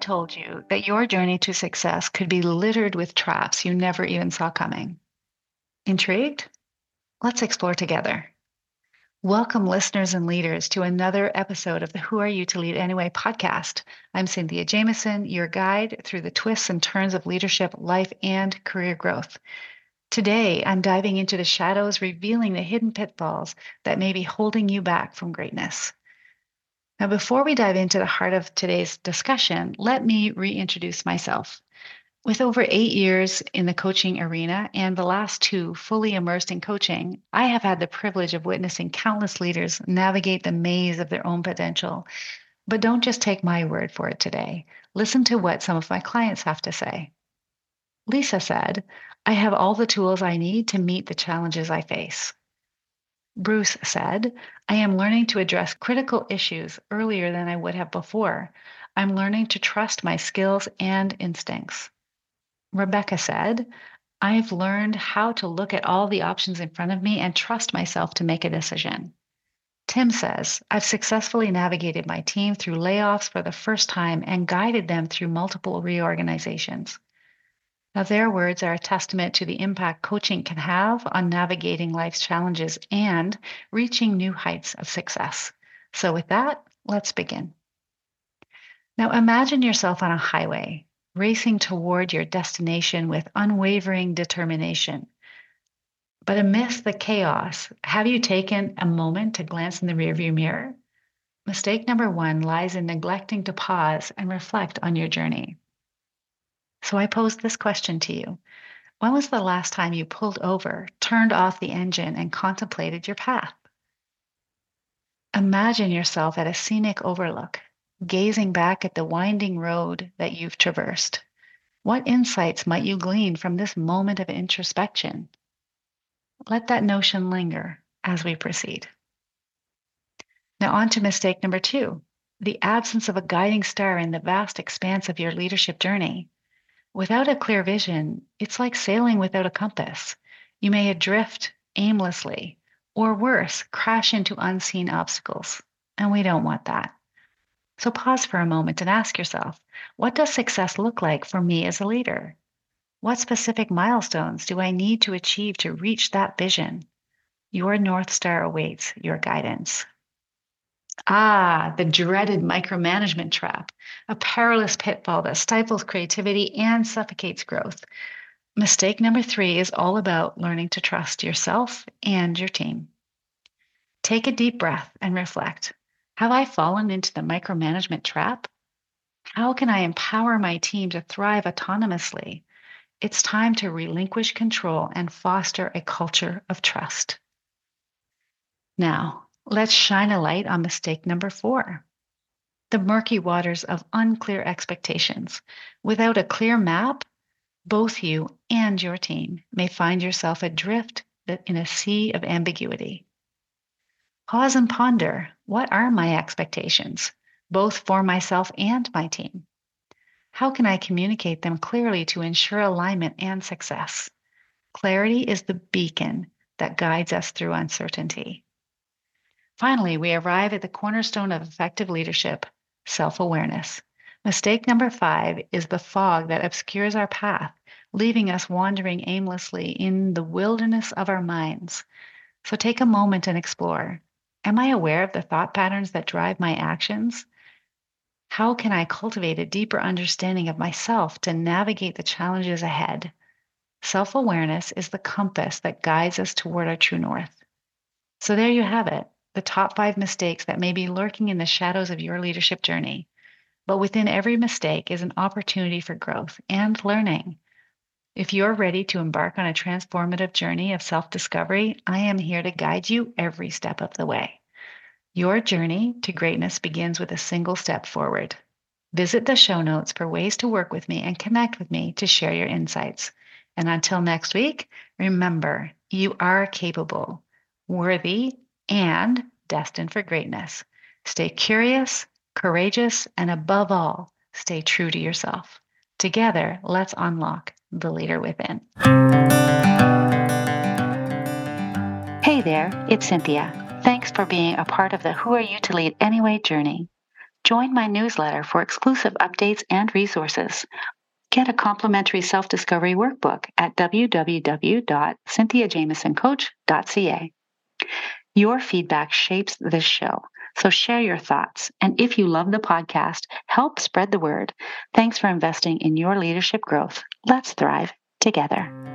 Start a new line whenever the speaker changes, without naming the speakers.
told you that your journey to success could be littered with traps you never even saw coming? Intrigued? Let's explore together. Welcome, listeners and leaders, to another episode of the Who Are You to Lead Anyway podcast. I'm Cynthia Jamieson, your guide through the twists and turns of leadership, life, and career growth. Today, I'm diving into the shadows, revealing the hidden pitfalls that may be holding you back from greatness. Now, before we dive into the heart of today's discussion, let me reintroduce myself. With over 8 years in the coaching arena and the last two fully immersed in coaching, I have had the privilege of witnessing countless leaders navigate the maze of their own potential. But don't just take my word for it today. Listen to what some of my clients have to say. Lisa said, "I have all the tools I need to meet the challenges I face." Bruce said, "I am learning to address critical issues earlier than I would have before. I'm learning to trust my skills and instincts." Rebecca said, "I've learned how to look at all the options in front of me and trust myself to make a decision." Tim says, "I've successfully navigated my team through layoffs for the first time and guided them through multiple reorganizations." Now, their words are a testament to the impact coaching can have on navigating life's challenges and reaching new heights of success. So, with that, let's begin. Now, imagine yourself on a highway, racing toward your destination with unwavering determination. But amidst the chaos, have you taken a moment to glance in the rearview mirror? Mistake number one lies in neglecting to pause and reflect on your journey. So I pose this question to you. When was the last time you pulled over, turned off the engine, and contemplated your path? Imagine yourself at a scenic overlook, gazing back at the winding road that you've traversed. What insights might you glean from this moment of introspection? Let that notion linger as we proceed. Now, on to mistake number two, the absence of a guiding star in the vast expanse of your leadership journey. Without a clear vision, it's like sailing without a compass. You may adrift aimlessly, or worse, crash into unseen obstacles. And we don't want that. So pause for a moment and ask yourself, what does success look like for me as a leader? What specific milestones do I need to achieve to reach that vision? Your North Star awaits your guidance. The dreaded micromanagement trap, a perilous pitfall that stifles creativity and suffocates growth. Mistake number three is all about learning to trust yourself and your team. Take a deep breath and reflect. Have I fallen into the micromanagement trap? How can I empower my team to thrive autonomously? It's time to relinquish control and foster a culture of trust. Now, let's shine a light on mistake number four, the murky waters of unclear expectations. Without a clear map, both you and your team may find yourself adrift in a sea of ambiguity. Pause and ponder, what are my expectations, both for myself and my team? How can I communicate them clearly to ensure alignment and success? Clarity is the beacon that guides us through uncertainty. Finally, we arrive at the cornerstone of effective leadership, self-awareness. Mistake number five is the fog that obscures our path, leaving us wandering aimlessly in the wilderness of our minds. So take a moment and explore. Am I aware of the thought patterns that drive my actions? How can I cultivate a deeper understanding of myself to navigate the challenges ahead? Self-awareness is the compass that guides us toward our true north. So there you have it, the top 5 mistakes that may be lurking in the shadows of your leadership journey. But within every mistake is an opportunity for growth and learning. If you're ready to embark on a transformative journey of self-discovery, I am here to guide you every step of the way. Your journey to greatness begins with a single step forward. Visit the show notes for ways to work with me and connect with me to share your insights. And until next week, remember, you are capable, worthy, and destined for greatness. Stay curious, courageous, and above all, stay true to yourself. Together, let's unlock the leader within. Hey there, it's Cynthia. Thanks for being a part of the Who Are You to Lead Anyway journey. Join my newsletter for exclusive updates and resources. Get a complimentary self-discovery workbook at www.cynthiajamesoncoach.ca. Your feedback shapes this show, so share your thoughts. And if you love the podcast, help spread the word. Thanks for investing in your leadership growth. Let's thrive together.